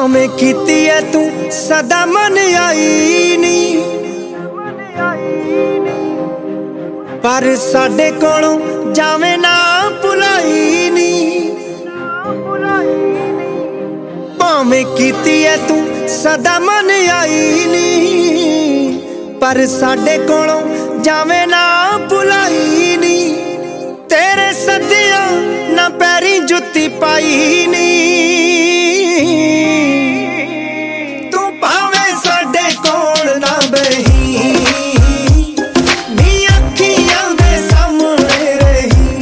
भावें कीती है तू सदा मन आई नी, पर साडे कोलों जावे ना भुलाई नी। भावें कीती है तू सदा मन आई नी, पर साडे कोलों जावे ना भुलाई नी। तेरे सदियां ना पैरी जुत्ती पाई नी, तू भावे साडे कोल ना बही, नी अखियां दे सामने रही।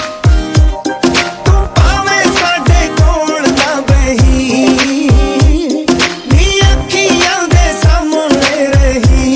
तू भावे साडे कोल ना बही, नी अखियां दे सामने रही।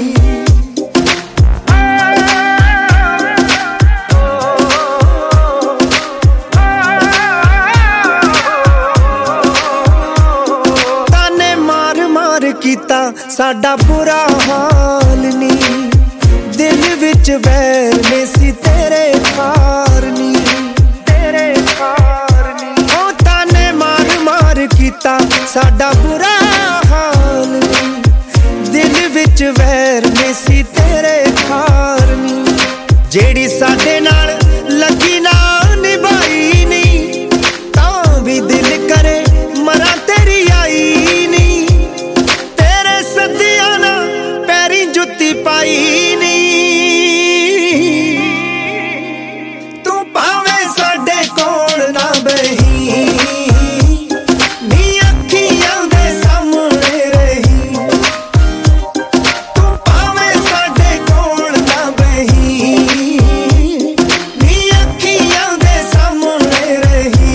कीता साडा बुरा हाल नी, दिल विच वैर ने सी तेरे खार नी, तेरे खार नी। ओ ताने मार मार कीता साडा बुरा हाल नी, दिल विच वैर ने सी तेरे खार नी। जेड़ी साडे नाल लगी ना निभाई नी, तां भी दिल करे मरा तेरी आई नी। जुत्ती पाई नी, तू भावे साडे कोल ना बही, नी अखियां दे सामने रही। तू भावे साडे कोल ना बही, नी अखियां दे सामने रही।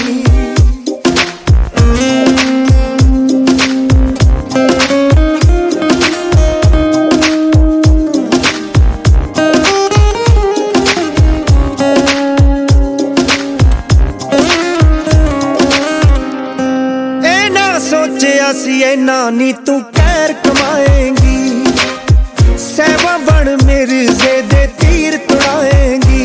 सोचिया सी ऐना नी तू कैर कमाएंगी, सहवा बन मिर्जे दे तीर तुड़ाएंगी।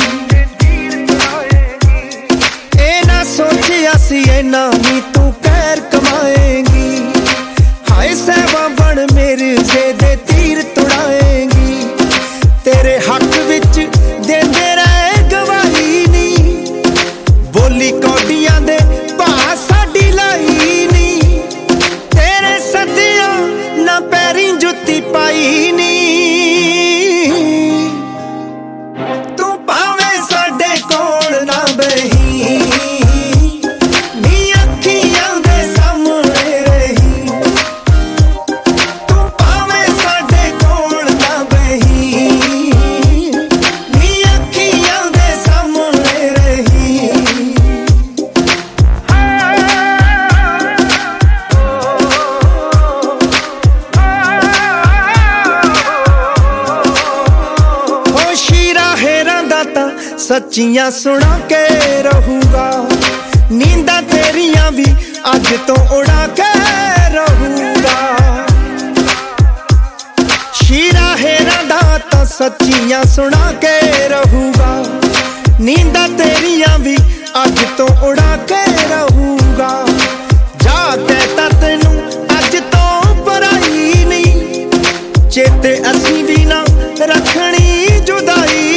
ए ना सोचिया सी ऐना नी तू कैर कमाएंगी, हाय सहवा बन मिर्जे दे तीर तुड़ाएंगी। तेरे हक विच देंदे रहे गवाही नी, बोली कौडियां दे भा साडी लाई नी। ना पैरी जुत्ती पाई नी, तू भावे साडे कोल ना बही, नी अखियां दे सामने रही। तू भावे साडे कोल ना बही, नी अखियां दे सामने रही। सच्चियां सुना के रहूंगा, नींदा तेरियां भी अज तो उड़ा के रहूंगा। शीरा हेरा दाता सच्चियां सुना के रहूंगा, नींदा तेरियां भी अज तो उड़ा के रहूंगा। जा कहता तेनू अज तो पराई नहीं, चेते असी भी ना रखनी जुदाई।